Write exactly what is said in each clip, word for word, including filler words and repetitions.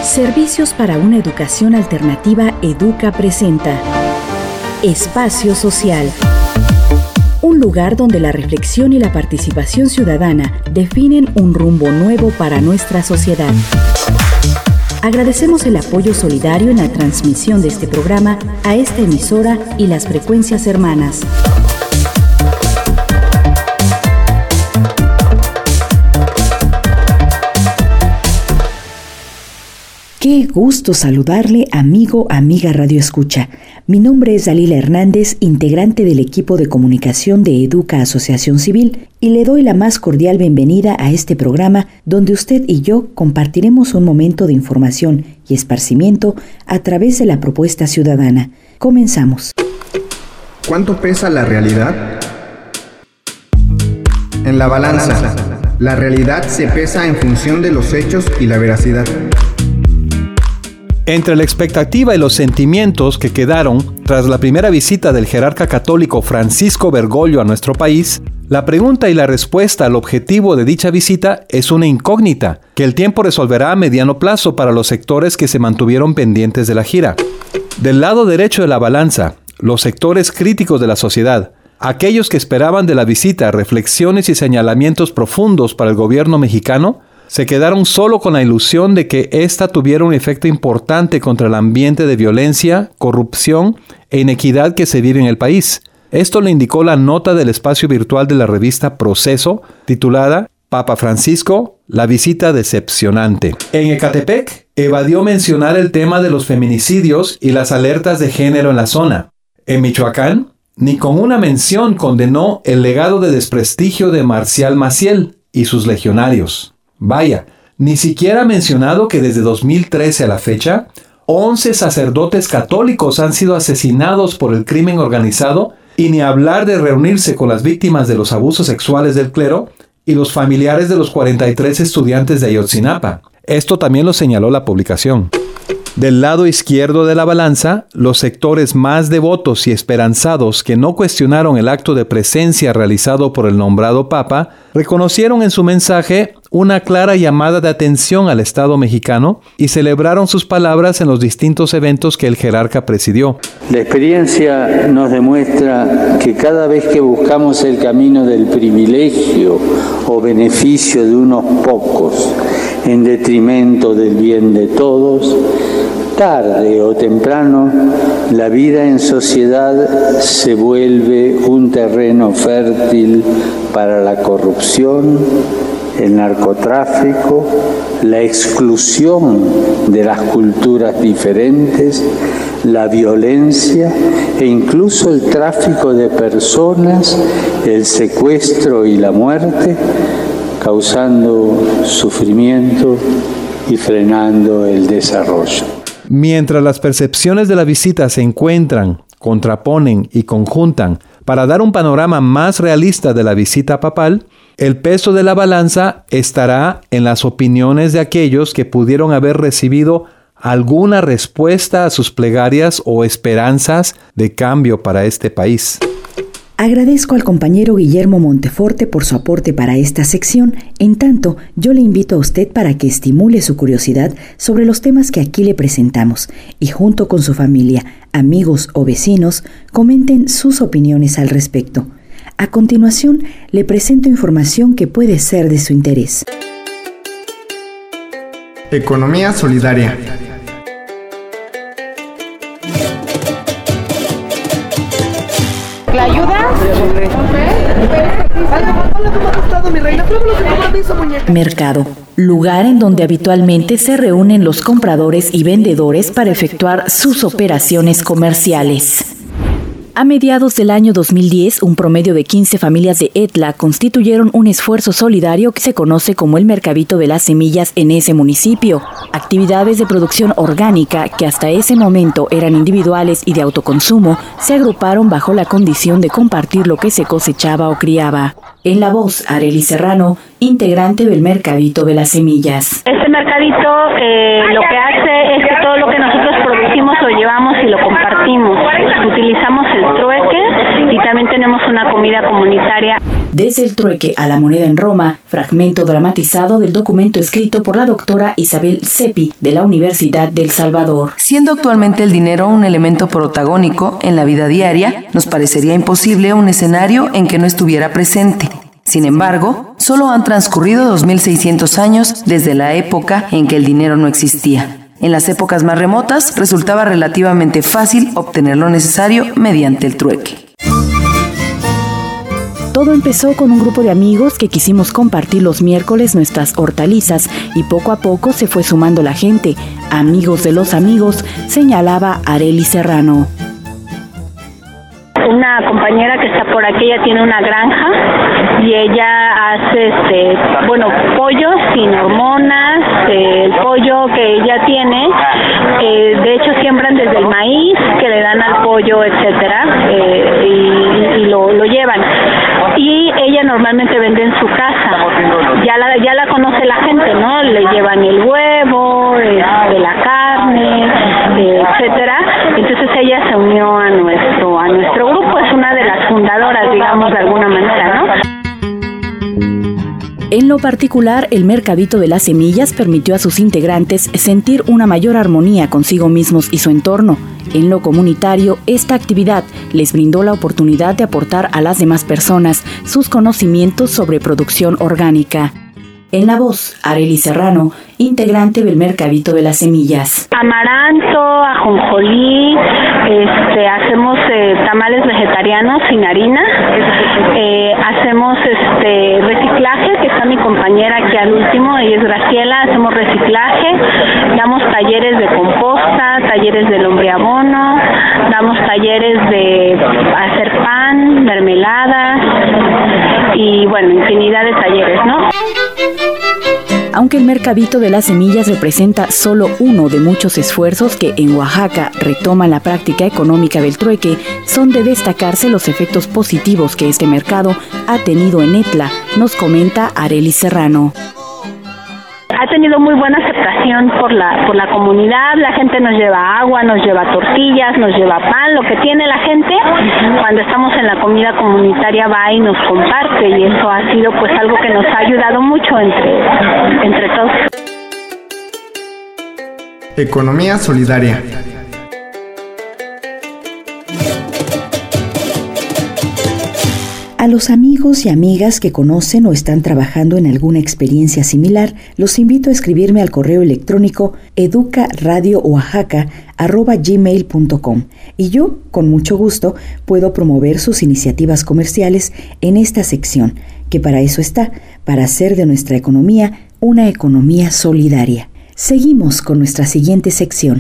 Servicios para una educación alternativa Educa presenta Espacio Social. Un lugar donde la reflexión y la participación ciudadana definen un rumbo nuevo para nuestra sociedad. Agradecemos el apoyo solidario en la transmisión de este programa a esta emisora y las frecuencias hermanas. Qué gusto saludarle, amigo, amiga Radio Escucha. Mi nombre es Dalila Hernández, integrante del equipo de comunicación de Educa Asociación Civil, y le doy la más cordial bienvenida a este programa donde usted y yo compartiremos un momento de información y esparcimiento a través de la propuesta ciudadana. Comenzamos. ¿Cuánto pesa la realidad? En la balanza, la realidad se pesa en función de los hechos y la veracidad. Entre la expectativa y los sentimientos que quedaron tras la primera visita del jerarca católico Francisco Bergoglio a nuestro país, la pregunta y la respuesta al objetivo de dicha visita es una incógnita que el tiempo resolverá a mediano plazo para los sectores que se mantuvieron pendientes de la gira. Del lado derecho de la balanza, los sectores críticos de la sociedad, aquellos que esperaban de la visita reflexiones y señalamientos profundos para el gobierno mexicano, se quedaron solo con la ilusión de que ésta tuviera un efecto importante contra el ambiente de violencia, corrupción e inequidad que se vive en el país. Esto lo indicó la nota del espacio virtual de la revista Proceso, titulada Papa Francisco, la visita decepcionante. En Ecatepec, evadió mencionar el tema de los feminicidios y las alertas de género en la zona. En Michoacán, ni con una mención condenó el legado de desprestigio de Marcial Maciel y sus legionarios. Vaya, ni siquiera ha mencionado que desde dos mil trece a la fecha, once sacerdotes católicos han sido asesinados por el crimen organizado, y ni hablar de reunirse con las víctimas de los abusos sexuales del clero y los familiares de los cuarenta y tres estudiantes de Ayotzinapa. Esto también lo señaló la publicación. Del lado izquierdo de la balanza, los sectores más devotos y esperanzados que no cuestionaron el acto de presencia realizado por el nombrado Papa, reconocieron en su mensaje una clara llamada de atención al Estado mexicano y celebraron sus palabras en los distintos eventos que el jerarca presidió. La experiencia nos demuestra que cada vez que buscamos el camino del privilegio o beneficio de unos pocos en detrimento del bien de todos, tarde o temprano, la vida en sociedad se vuelve un terreno fértil para la corrupción, el narcotráfico, la exclusión de las culturas diferentes, la violencia e incluso el tráfico de personas, el secuestro y la muerte, causando sufrimiento y frenando el desarrollo. Mientras las percepciones de la visita se encuentran, contraponen y conjuntan para dar un panorama más realista de la visita papal, el peso de la balanza estará en las opiniones de aquellos que pudieron haber recibido alguna respuesta a sus plegarias o esperanzas de cambio para este país. Agradezco al compañero Guillermo Monteforte por su aporte para esta sección. En tanto, yo le invito a usted para que estimule su curiosidad sobre los temas que aquí le presentamos y junto con su familia, amigos o vecinos, comenten sus opiniones al respecto. A continuación, le presento información que puede ser de su interés. Economía solidaria. ¿La ayuda? Mercado, lugar en donde habitualmente se reúnen los compradores y vendedores para efectuar sus operaciones comerciales. A mediados del año dos mil diez, un promedio de quince familias de Etla constituyeron un esfuerzo solidario que se conoce como el Mercadito de las Semillas en ese municipio. Actividades de producción orgánica, que hasta ese momento eran individuales y de autoconsumo, se agruparon bajo la condición de compartir lo que se cosechaba o criaba. En la voz, Arely Serrano, integrante del Mercadito de las Semillas. Este mercadito eh, lo que hace es que todo lo que nosotros producimos lo llevamos y lo compartimos. Utilizamos el trueque y también tenemos una comida comunitaria. Desde el trueque a la moneda en Roma, fragmento dramatizado del documento escrito por la doctora Isabel Seppi de la Universidad del Salvador. Siendo actualmente el dinero un elemento protagónico en la vida diaria, nos parecería imposible un escenario en que no estuviera presente. Sin embargo, solo han transcurrido dos mil seiscientos años desde la época en que el dinero no existía. En las épocas más remotas, resultaba relativamente fácil obtener lo necesario mediante el trueque. Todo empezó con un grupo de amigos que quisimos compartir los miércoles nuestras hortalizas y poco a poco se fue sumando la gente. Amigos de los amigos, señalaba Arely Serrano. Una compañera que está por aquí, ella tiene una granja y ella hace, este, bueno, pollo sin hormonas, eh, el pollo que ella tiene, eh, de hecho siembran desde el maíz que le dan al pollo, etcétera, eh, y, y lo, lo llevan. Y ella normalmente vende en su casa, ya la, ya la conoce la gente, ¿no? Le llevan el huevo, eh, de la carne, eh, etcétera. Entonces ella se unió a nuestro, a nuestro grupo, es una de las fundadoras, digamos, de alguna manera, ¿no? En lo particular, el Mercadito de las Semillas permitió a sus integrantes sentir una mayor armonía consigo mismos y su entorno. En lo comunitario, esta actividad les brindó la oportunidad de aportar a las demás personas sus conocimientos sobre producción orgánica. En la voz, Arely Serrano, integrante del Mercadito de las Semillas. Amaranto, ajonjolí, este, hacemos eh, tamales vegetarianos sin harina, eh, hacemos este reciclaje, que está mi compañera aquí al último, ella es Graciela, hacemos reciclaje, damos talleres de composta, talleres de lombriabono, damos talleres de hacer pan, mermeladas y bueno, infinidad de talleres, ¿no? Aunque el Mercadito de las Semillas representa solo uno de muchos esfuerzos que en Oaxaca retoman la práctica económica del trueque, son de destacarse los efectos positivos que este mercado ha tenido en Etla, nos comenta Arely Serrano. Ha tenido muy buena aceptación por la por la comunidad, la gente nos lleva agua, nos lleva tortillas, nos lleva pan, lo que tiene la gente, cuando estamos en la comida comunitaria va y nos comparte y eso ha sido pues algo que nos ha ayudado mucho entre, entre todos. Economía solidaria. A los amigos y amigas que conocen o están trabajando en alguna experiencia similar, los invito a escribirme al correo electrónico educaradiooaxaca arroba gmail punto com y yo, con mucho gusto, puedo promover sus iniciativas comerciales en esta sección, que para eso está, para hacer de nuestra economía una economía solidaria. Seguimos con nuestra siguiente sección.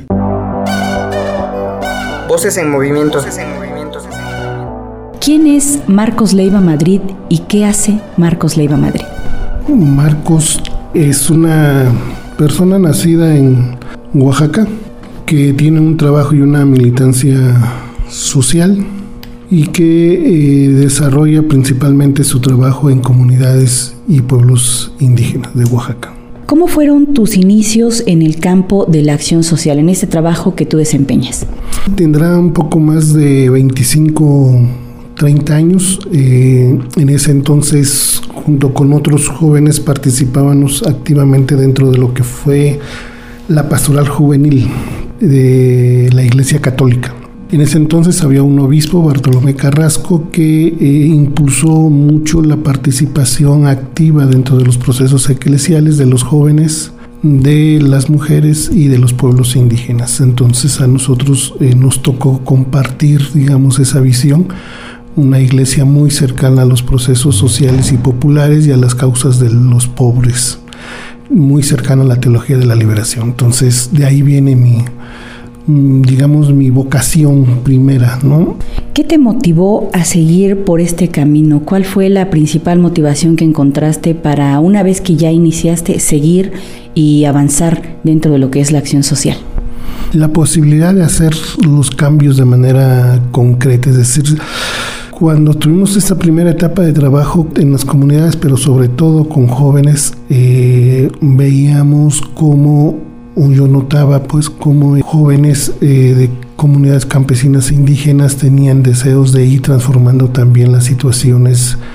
Voces en movimiento. ¿Quién es Marcos Leiva Madrid y qué hace Marcos Leiva Madrid? Marcos es una persona nacida en Oaxaca que tiene un trabajo y una militancia social y que eh, desarrolla principalmente su trabajo en comunidades y pueblos indígenas de Oaxaca. ¿Cómo fueron tus inicios en el campo de la acción social, en este trabajo que tú desempeñas? Tendrá un poco más de veinticinco, treinta años. Eh, en ese entonces, junto con otros jóvenes, participábamos activamente dentro de lo que fue la pastoral juvenil de la Iglesia Católica. En ese entonces había un obispo, Bartolomé Carrasco, que eh, impulsó mucho la participación activa dentro de los procesos eclesiales de los jóvenes, de las mujeres y de los pueblos indígenas. Entonces a nosotros eh, nos tocó compartir, digamos, esa visión, una iglesia muy cercana a los procesos sociales y populares y a las causas de los pobres, muy cercana a la teología de la liberación. Entonces de ahí viene mi, digamos, mi vocación primera, ¿no? ¿Qué te motivó a seguir por este camino? ¿Cuál fue la principal motivación que encontraste para, una vez que ya iniciaste, seguir y avanzar dentro de lo que es la acción social? La posibilidad de hacer los cambios de manera concreta, es decir, cuando tuvimos esta primera etapa de trabajo en las comunidades, pero sobre todo con jóvenes, eh, veíamos cómo, yo notaba pues cómo jóvenes eh, de comunidades campesinas e indígenas tenían deseos de ir transformando también las situaciones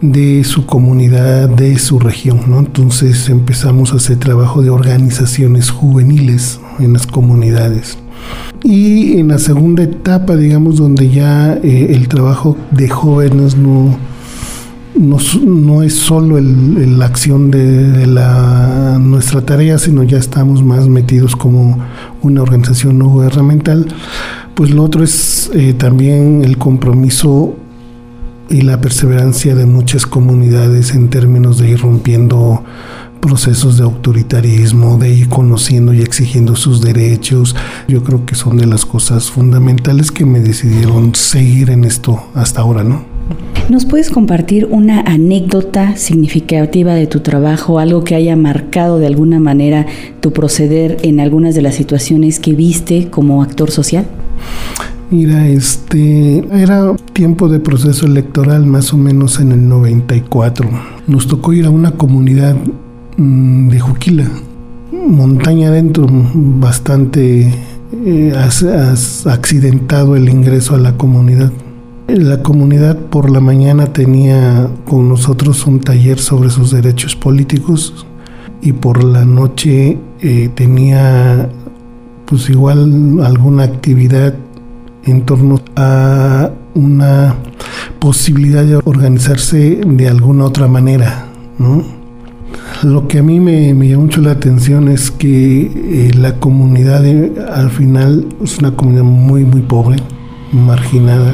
de su comunidad, de su región, ¿no? Entonces empezamos a hacer trabajo de organizaciones juveniles en las comunidades. Y en la segunda etapa, digamos, donde ya eh, el trabajo de jóvenes no, no, no es solo el, el, la acción de, de la, nuestra tarea, sino ya estamos más metidos como una organización no gubernamental, pues lo otro es eh, también el compromiso y la perseverancia de muchas comunidades en términos de ir rompiendo procesos de autoritarismo, de ir conociendo y exigiendo sus derechos. Yo creo que son de las cosas fundamentales que me decidieron seguir en esto hasta ahora, ¿no? ¿Nos puedes compartir una anécdota significativa de tu trabajo, algo que haya marcado de alguna manera tu proceder en algunas de las situaciones que viste como actor social? Mira, este era tiempo de proceso electoral, más o menos en el noventa y cuatro. Nos tocó ir a una comunidad mmm, de Juquila, montaña adentro, bastante eh, has, has accidentado el ingreso a la comunidad. La comunidad por la mañana tenía con nosotros un taller sobre sus derechos políticos y por la noche eh, tenía pues igual alguna actividad en torno a una posibilidad de organizarse de alguna otra manera, ¿no? Lo que a mí me, me llamó mucho la atención es que eh, la comunidad eh, al final es una comunidad muy muy pobre, marginada.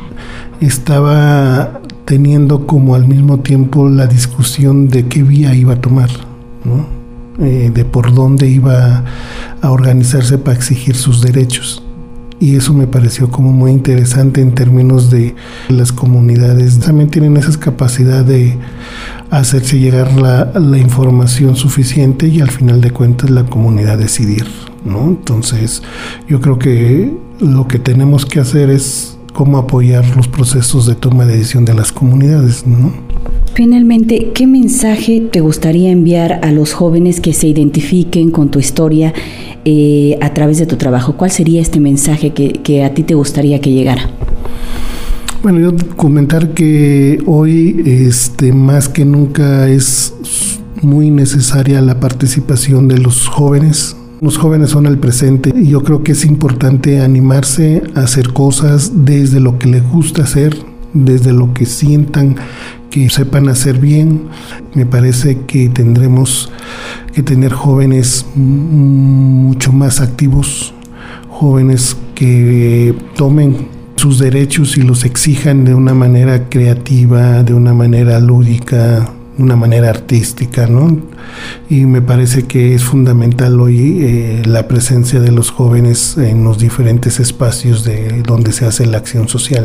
Estaba teniendo como al mismo tiempo la discusión de qué vía iba a tomar, ¿no? Eh, de por dónde iba a organizarse para exigir sus derechos. Y eso me pareció como muy interesante en términos de las comunidades. También tienen esa capacidad de hacerse llegar la, la información suficiente y al final de cuentas la comunidad decidir, ¿no? Entonces yo creo que lo que tenemos que hacer es cómo apoyar los procesos de toma de decisión de las comunidades, ¿no? Finalmente, ¿qué mensaje te gustaría enviar a los jóvenes que se identifiquen con tu historia eh, a través de tu trabajo? ¿Cuál sería este mensaje que, que a ti te gustaría que llegara? Bueno, yo comentar que hoy este, más que nunca es muy necesaria la participación de los jóvenes. Los jóvenes son el presente y yo creo que es importante animarse a hacer cosas desde lo que les gusta hacer, desde lo que sientan que sepan hacer bien. Me parece que tendremos que tener jóvenes mucho más activos, jóvenes que tomen sus derechos y los exijan de una manera creativa, de una manera lúdica, de una manera artística, ¿no? Y me parece que es fundamental hoy eh, la presencia de los jóvenes en los diferentes espacios de donde se hace la acción social.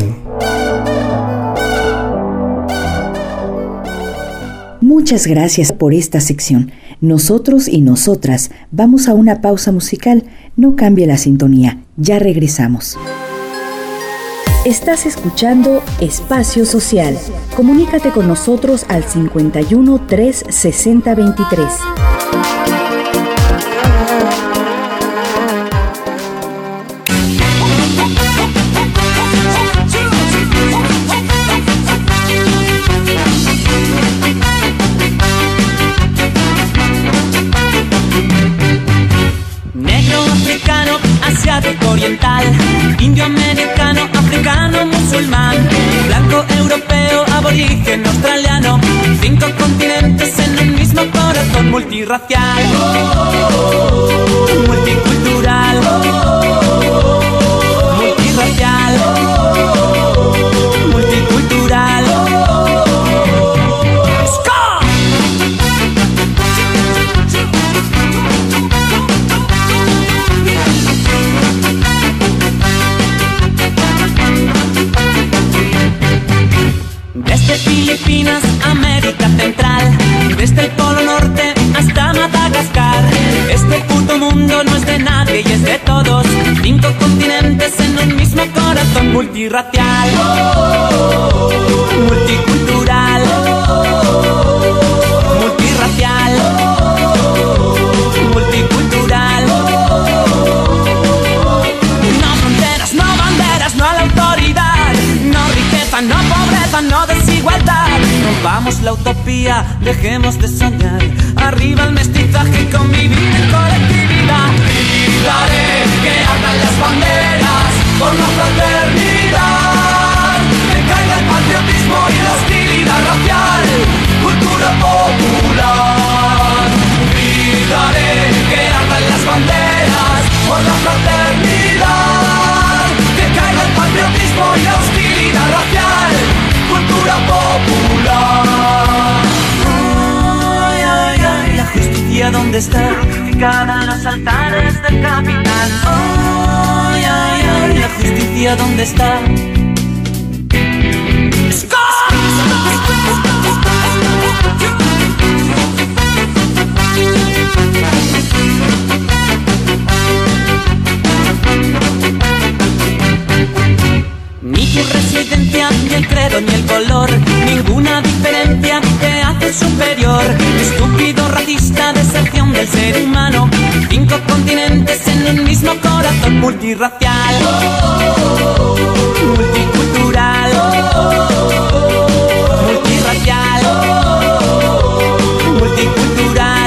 Muchas gracias por esta sección. Nosotros y nosotras vamos a una pausa musical. No cambie la sintonía. Ya regresamos. Estás escuchando Espacio Social. Comunícate con nosotros al cincuenta y uno, tres sesenta, veintitrés. Oriental, indio americano, africano, musulmán, blanco, europeo, aborigen, australiano, cinco continentes en un mismo corazón, multirracial, multicultural, multirracial, multicultural. Desde Filipinas, América Central, desde el Polo Norte hasta Madagascar. Este puto mundo no es de nadie y es de todos. Cinco continentes en un mismo corazón, multirracial, multicultural, multirracial, multicultural. No fronteras, no banderas, no a la autoridad, no riqueza, no pobreza, no desigualdad. No utopía, dejemos de soñar. Arriba el mestizaje, convivir en colectividad. Gritaré que ardan las banderas por la fraternidad. Que caiga el patriotismo y la hostilidad racial. Cultura popular. Gritaré que ardan las banderas por la fraternidad. Que caiga el patriotismo y la hostilidad racial. Cultura popular. Ay, ay, ay, la justicia ¿dónde está? Crucificada en los altares del capital. Ay, ay, ay, la justicia ¿dónde está? Ni tu residencia, ni el credo, ni el color, ninguna diferencia te hace superior. Estúpido racista, deserción del ser humano. Cinco continentes en un mismo corazón. Multirracial, multicultural, multirracial, multicultural.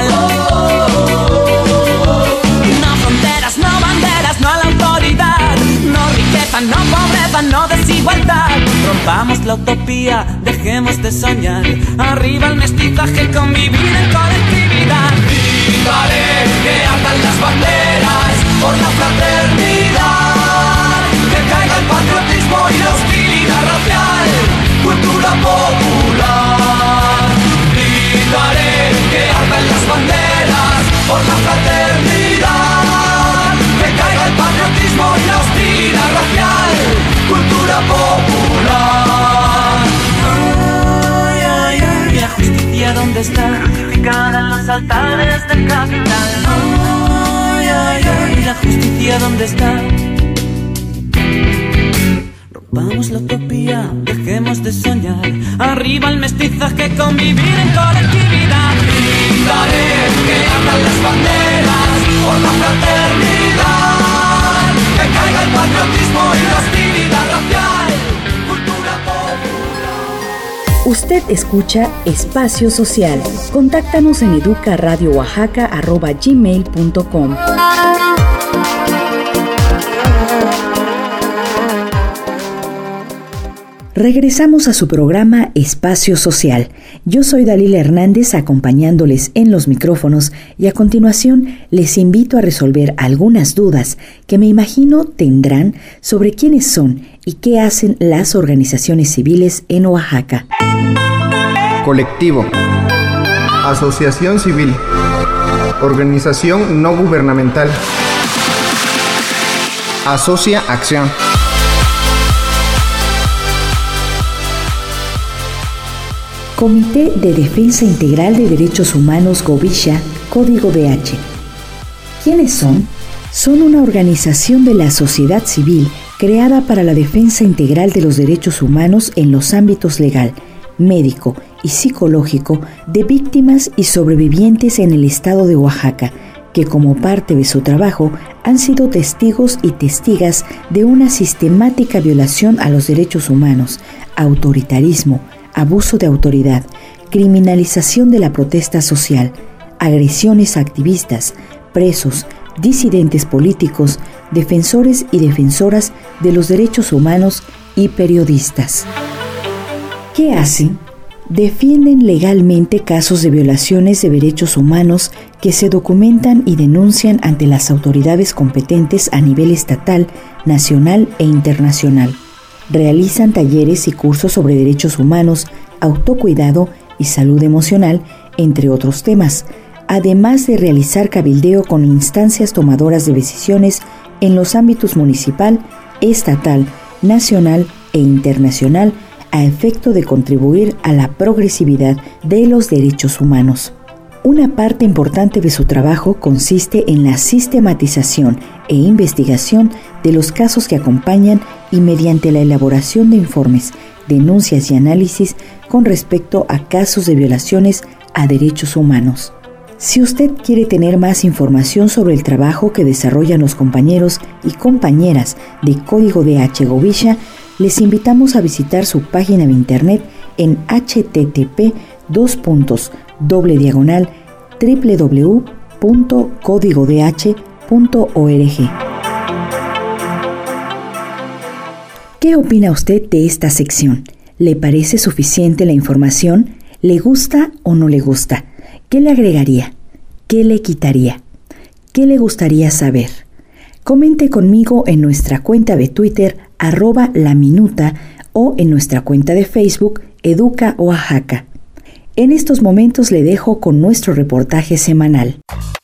No fronteras, no banderas, no a la autoridad. No riqueza, no pobreza, no desigualdad. Rompamos la utopía, dejemos de soñar. Arriba el mestizaje, convivir en colectividad. Gritaré que ardan las banderas por la fraternidad. Que caiga el patriotismo y la hostilidad racial. Cultura popular. Gritaré que ardan las banderas por la fraternidad. Que caiga el patriotismo y la hostilidad racial. Cultura popular. Ay, ay, ay, la justicia ¿dónde está? Crucificada en los altares del capital. Ay, ay, ay, la justicia ¿dónde está? Rompamos la utopía, dejemos de soñar. Arriba el mestizaje, convivir en colectividad. Gritaré que ardan las banderas por la fraternidad. Que caiga el patriotismo y la hostilidad racial. Cultura popular. Usted escucha Espacio Social. Contáctanos en educaradiooaxaca arroba gmail punto com. Regresamos a su programa Espacio Social. Yo soy Dalila Hernández, acompañándoles en los micrófonos, y a continuación les invito a resolver algunas dudas que me imagino tendrán sobre quiénes son y qué hacen las organizaciones civiles en Oaxaca. Colectivo. Asociación civil. Organización no gubernamental. Asocia acción. Comité de Defensa Integral de Derechos Humanos Govisha, Código D H. ¿Quiénes son? Son una organización de la sociedad civil creada para la defensa integral de los derechos humanos en los ámbitos legal, médico y psicológico de víctimas y sobrevivientes en el estado de Oaxaca, que como parte de su trabajo han sido testigos y testigas de una sistemática violación a los derechos humanos, autoritarismo, abuso de autoridad, criminalización de la protesta social, agresiones a activistas, presos, disidentes políticos, defensores y defensoras de los derechos humanos y periodistas. ¿Qué hacen? Defienden legalmente casos de violaciones de derechos humanos que se documentan y denuncian ante las autoridades competentes a nivel estatal, nacional e internacional. Realizan talleres y cursos sobre derechos humanos, autocuidado y salud emocional, entre otros temas, además de realizar cabildeo con instancias tomadoras de decisiones en los ámbitos municipal, estatal, nacional e internacional, a efecto de contribuir a la progresividad de los derechos humanos. Una parte importante de su trabajo consiste en la sistematización e investigación de los casos que acompañan y mediante la elaboración de informes, denuncias y análisis con respecto a casos de violaciones a derechos humanos. Si usted quiere tener más información sobre el trabajo que desarrollan los compañeros y compañeras de Código D H Govisha, les invitamos a visitar su página de internet en h t t p dos puntos, doble diagonal, doble u doble u doble u punto código d h punto org. ¿Qué opina usted de esta sección? ¿Le parece suficiente la información? ¿Le gusta o no le gusta? ¿Qué le agregaría? ¿Qué le quitaría? ¿Qué le gustaría saber? Comente conmigo en nuestra cuenta de Twitter, arroba la minuta, o en nuestra cuenta de Facebook, Educa Oaxaca. En estos momentos le dejo con nuestro reportaje semanal.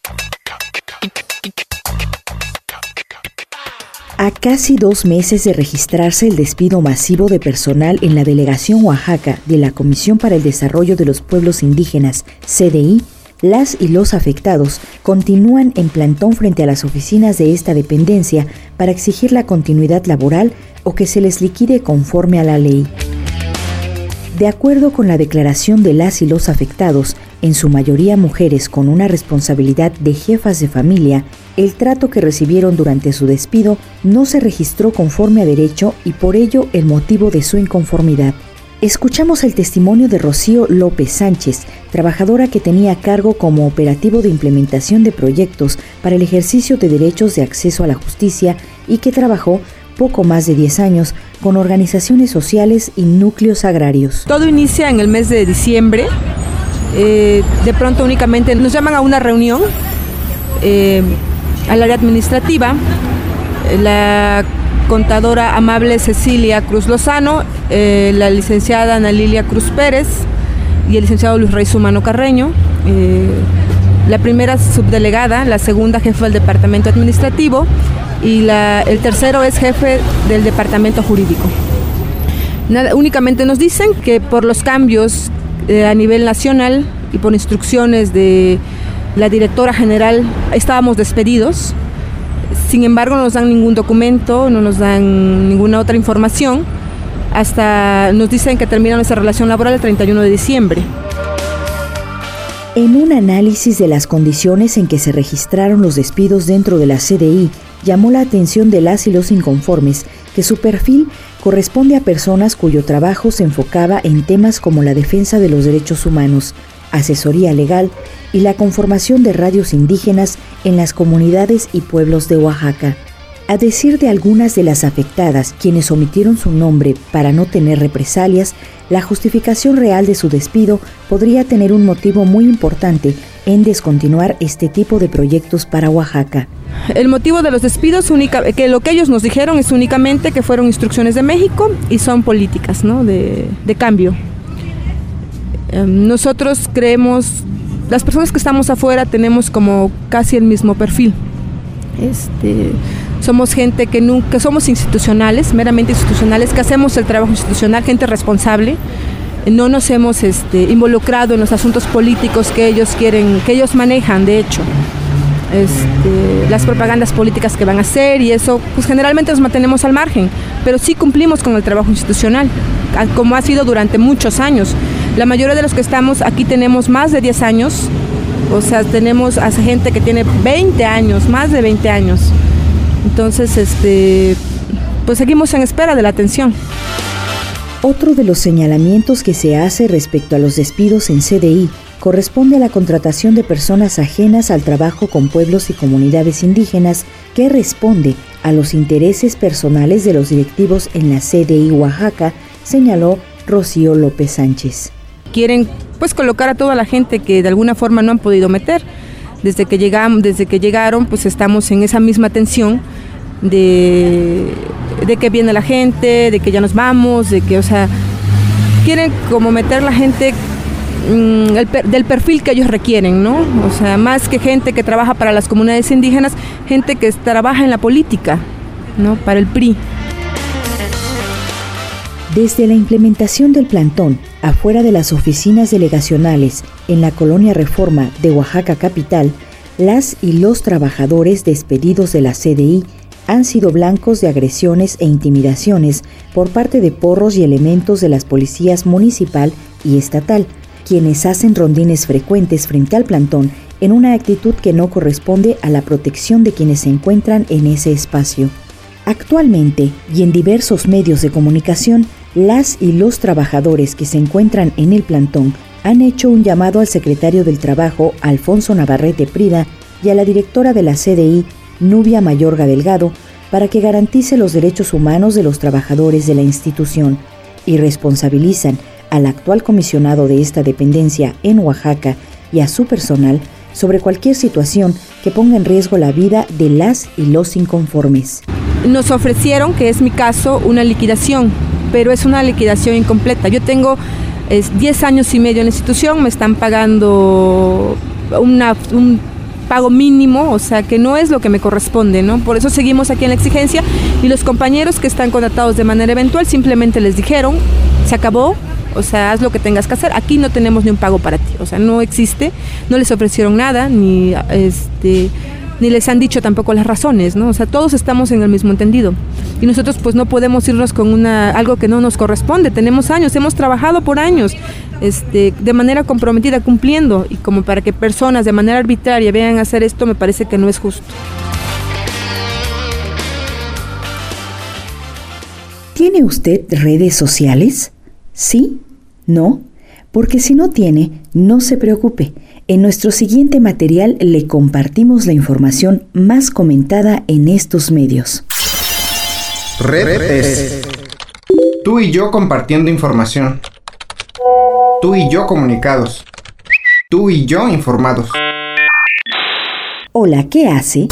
A casi dos meses de registrarse el despido masivo de personal en la Delegación Oaxaca de la Comisión para el Desarrollo de los Pueblos Indígenas, C D I, las y los afectados continúan en plantón frente a las oficinas de esta dependencia para exigir la continuidad laboral o que se les liquide conforme a la ley. De acuerdo con la declaración de las y los afectados, en su mayoría mujeres con una responsabilidad de jefas de familia, el trato que recibieron durante su despido no se registró conforme a derecho y por ello el motivo de su inconformidad. Escuchamos el testimonio de Rocío López Sánchez, trabajadora que tenía a cargo como operativo de implementación de proyectos para el ejercicio de derechos de acceso a la justicia y que trabajó poco más de diez años con organizaciones sociales y núcleos agrarios. Todo inicia en el mes de diciembre. Eh, de pronto únicamente nos llaman a una reunión eh, al área administrativa. La contadora amable Cecilia Cruz Lozano, eh, la licenciada Ana Lilia Cruz Pérez y el licenciado Luis Rey Sumano Carreño, eh, la primera subdelegada, la segunda jefa del departamento administrativo y la, el tercero es jefe del departamento jurídico. Nada, únicamente nos dicen que por los cambios eh, a nivel nacional y por instrucciones de la directora general estábamos despedidos. Sin embargo, no nos dan ningún documento, no nos dan ninguna otra información, hasta nos dicen que termina nuestra relación laboral el treinta y uno de diciembre. En un análisis de las condiciones en que se registraron los despidos dentro de la C D I, llamó la atención de las y los inconformes que su perfil corresponde a personas cuyo trabajo se enfocaba en temas como la defensa de los derechos humanos, asesoría legal y la conformación de radios indígenas en las comunidades y pueblos de Oaxaca. A decir de algunas de las afectadas, quienes omitieron su nombre para no tener represalias, la justificación real de su despido podría tener un motivo muy importante en descontinuar este tipo de proyectos para Oaxaca. El motivo de los despidos, única, que lo que ellos nos dijeron es únicamente que fueron instrucciones de México y son políticas, ¿no? de, de cambio. Nosotros creemos, las personas que estamos afuera tenemos como casi el mismo perfil. Este, somos gente que nunca, somos institucionales, meramente institucionales, que hacemos el trabajo institucional, gente responsable. No nos hemos este, involucrado en los asuntos políticos que ellos quieren, que ellos manejan, de hecho. Este, las propagandas políticas que van a hacer y eso, pues generalmente nos mantenemos al margen, pero sí cumplimos con el trabajo institucional, como ha sido durante muchos años. La mayoría de los que estamos aquí tenemos más de diez años, o sea, tenemos a gente que tiene veinte años, más de veinte años. Entonces, este, pues seguimos en espera de la atención. Otro de los señalamientos que se hace respecto a los despidos en C D I corresponde a la contratación de personas ajenas al trabajo con pueblos y comunidades indígenas que responde a los intereses personales de los directivos en la C D I Oaxaca, señaló Rocío López Sánchez. Quieren pues colocar a toda la gente que de alguna forma no han podido meter. Desde que llegamos, desde que llegaron, pues estamos en esa misma tensión de, de que viene la gente, de que ya nos vamos, de que, o sea, quieren como meter la gente mmm, el, del perfil que ellos requieren, ¿no? O sea, más que gente que trabaja para las comunidades indígenas, gente que trabaja en la política, ¿no? Para el P R I. Desde la implementación del plantón, afuera de las oficinas delegacionales en la colonia Reforma de Oaxaca capital, las y los trabajadores despedidos de la C D I han sido blancos de agresiones e intimidaciones por parte de porros y elementos de las policías municipal y estatal, quienes hacen rondines frecuentes frente al plantón en una actitud que no corresponde a la protección de quienes se encuentran en ese espacio. Actualmente, y en diversos medios de comunicación, las y los trabajadores que se encuentran en el plantón han hecho un llamado al secretario del Trabajo, Alfonso Navarrete Prida, y a la directora de la C D I, Nubia Mayorga Delgado, para que garantice los derechos humanos de los trabajadores de la institución, y responsabilizan al actual comisionado de esta dependencia en Oaxaca y a su personal sobre cualquier situación que ponga en riesgo la vida de las y los inconformes. Nos ofrecieron, que es mi caso, una liquidación, pero es una liquidación incompleta. Yo tengo es, diez años y medio en la institución, me están pagando una, un pago mínimo, o sea que no es lo que me corresponde, ¿no? Por eso seguimos aquí en la exigencia, y los compañeros que están contratados de manera eventual simplemente les dijeron, se acabó, o sea, haz lo que tengas que hacer, aquí no tenemos ni un pago para ti, o sea, no existe, no les ofrecieron nada, ni este... ni les han dicho tampoco las razones, ¿no? O sea, todos estamos en el mismo entendido. Y nosotros pues no podemos irnos con una algo que no nos corresponde. Tenemos años, hemos trabajado por años este, de manera comprometida, cumpliendo. Y como para que personas de manera arbitraria vean hacer esto, me parece que no es justo. ¿Tiene usted redes sociales? ¿Sí? ¿No? Porque si no tiene, no se preocupe. En nuestro siguiente material le compartimos la información más comentada en estos medios. Red es tú y yo compartiendo información. Tú y yo comunicados. Tú y yo informados. Hola, ¿qué hace?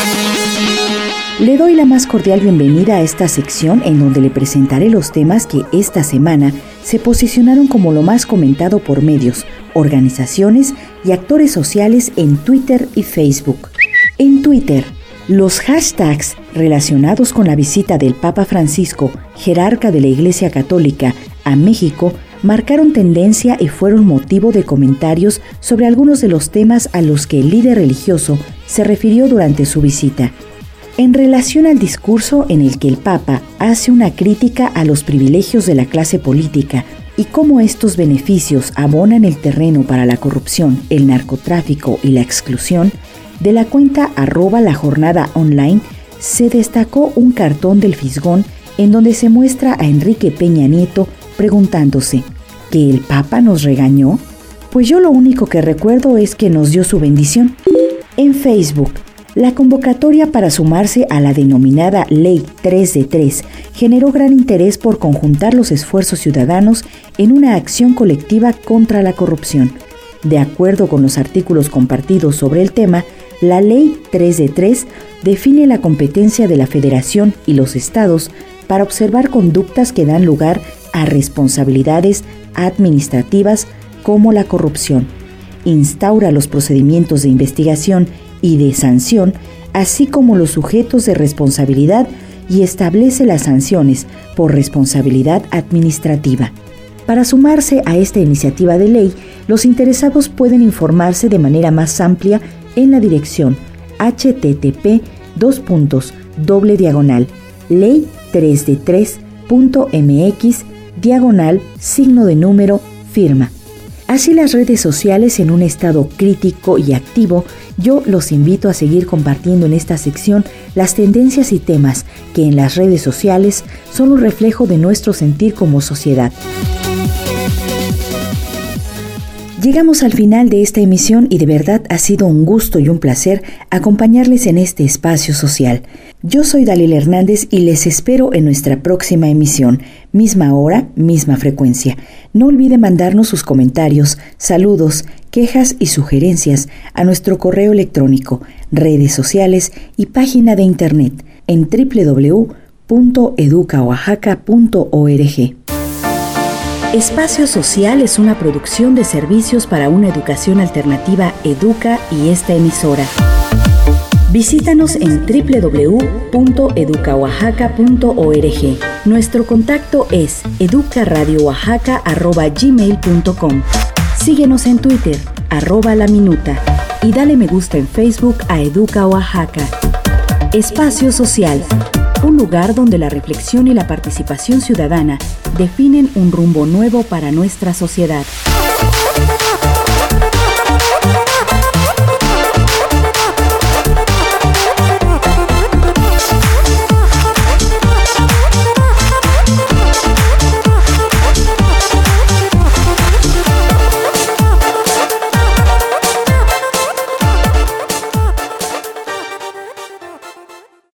Le doy la más cordial bienvenida a esta sección en donde le presentaré los temas que esta semana se posicionaron como lo más comentado por medios, organizaciones y actores sociales en Twitter y Facebook. En Twitter, los hashtags relacionados con la visita del Papa Francisco, jerarca de la Iglesia Católica, a México, marcaron tendencia y fueron motivo de comentarios sobre algunos de los temas a los que el líder religioso se refirió durante su visita. En relación al discurso en el que el Papa hace una crítica a los privilegios de la clase política y cómo estos beneficios abonan el terreno para la corrupción, el narcotráfico y la exclusión, de la cuenta arroba la jornada online se destacó un cartón del Fisgón en donde se muestra a Enrique Peña Nieto preguntándose, ¿que el Papa nos regañó? Pues yo lo único que recuerdo es que nos dio su bendición. En Facebook, la convocatoria para sumarse a la denominada Ley tres de tres generó gran interés por conjuntar los esfuerzos ciudadanos en una acción colectiva contra la corrupción. De acuerdo con los artículos compartidos sobre el tema, la Ley tres de tres define la competencia de la Federación y los estados para observar conductas que dan lugar a responsabilidades administrativas como la corrupción. Instaura los procedimientos de investigación y de sanción, así como los sujetos de responsabilidad, y establece las sanciones por responsabilidad administrativa. Para sumarse a esta iniciativa de ley, los interesados pueden informarse de manera más amplia en la dirección h t t p dos puntos doble diagonal ley tres de tres punto m x diagonal signo de número firma. Así las redes sociales en un estado crítico y activo, yo los invito a seguir compartiendo en esta sección las tendencias y temas que en las redes sociales son un reflejo de nuestro sentir como sociedad. Llegamos al final de esta emisión y de verdad ha sido un gusto y un placer acompañarles en este espacio social. Yo soy Dalila Hernández y les espero en nuestra próxima emisión, misma hora, misma frecuencia. No olvide mandarnos sus comentarios, saludos, quejas y sugerencias a nuestro correo electrónico, redes sociales y página de internet en doble u doble u doble u punto educa oaxaca punto org. Espacio Social es una producción de servicios para una educación alternativa Educa y esta emisora. Visítanos en doble u doble u doble u punto educa oaxaca punto org. Nuestro contacto es educaradioaxaca arroba gmail punto com. Síguenos en Twitter, arroba la minuta, y dale me gusta en Facebook a Educa Oaxaca. Espacio Social, un lugar donde la reflexión y la participación ciudadana definen un rumbo nuevo para nuestra sociedad.